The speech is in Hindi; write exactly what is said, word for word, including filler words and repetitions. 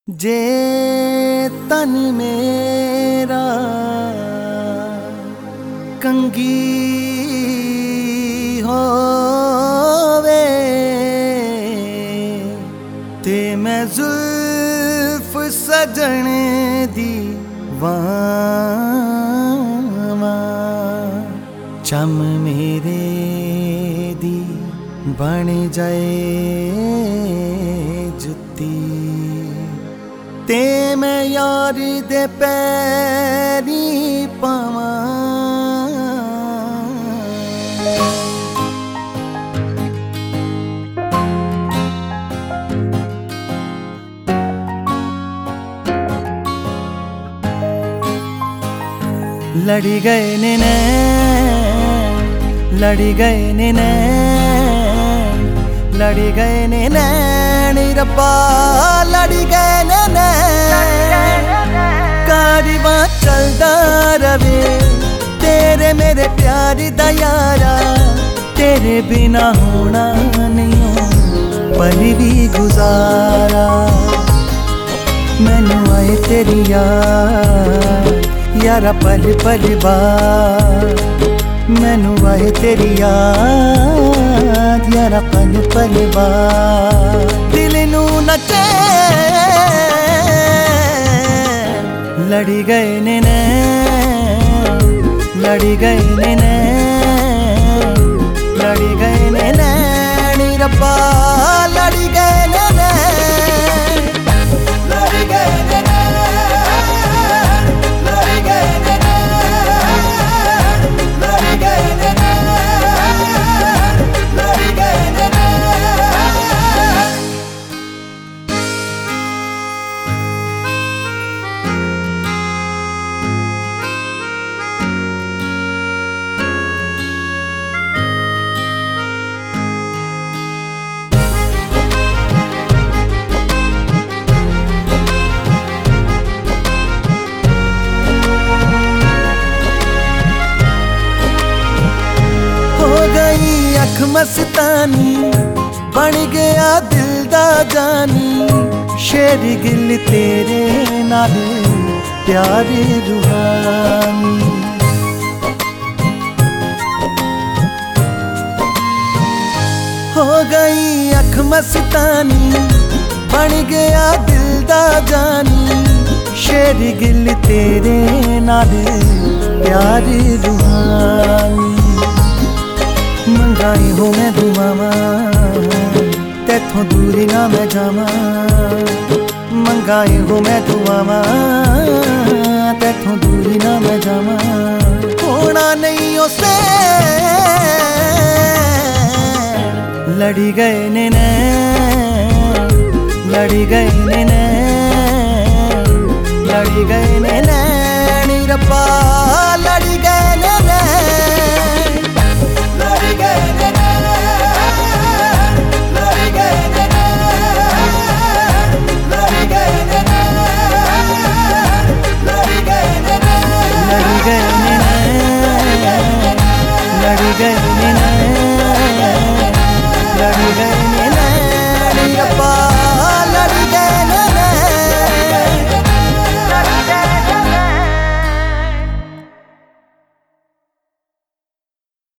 जे तन मेरा कंगी होवे ते मैं जुल्फ सजन दी वावा चम मेरे दी बन जाए जुत्ती ते मैं यार दे पैरी पावां। लड़ी गए ने नैन लड़ी गए ने नैन लड़ी गए ने नैन रब्बा लड़ी गए ने नैन कारवां चलदा रवे तेरे मेरे प्यार दा यारा तेरे बिना होना नहीं पल भी गुजारा मैनू आए तेरी याद यारा पल पल बाद मैनू आए तेरी याद यारा पल पल बाद दिल नू नचे लड़ी गए ने नैन लड़ी गए ने नैन लड़ी गए ने नैन रब्बा लड़ी गए ने नैन लड़ी गए ने अख मस्तानी बन गया दिल दा जानी शेर गिल तेरे नाल प्यार रूहानी हो गई अख मस्तानी बन गया दिल दा जानी शेर गिल तेरे नाल प्यार रूहानी मंगाई हो मैं दुआवा तेथों दूरी ना मैं जावा मंगाई हो मैं दुआवा तेथों दूरी ना मैं जावा होना नहीं उसे लड़ी गए ने नैन लड़ी गए ने नैन लड़ी गए ने नैन रब्बा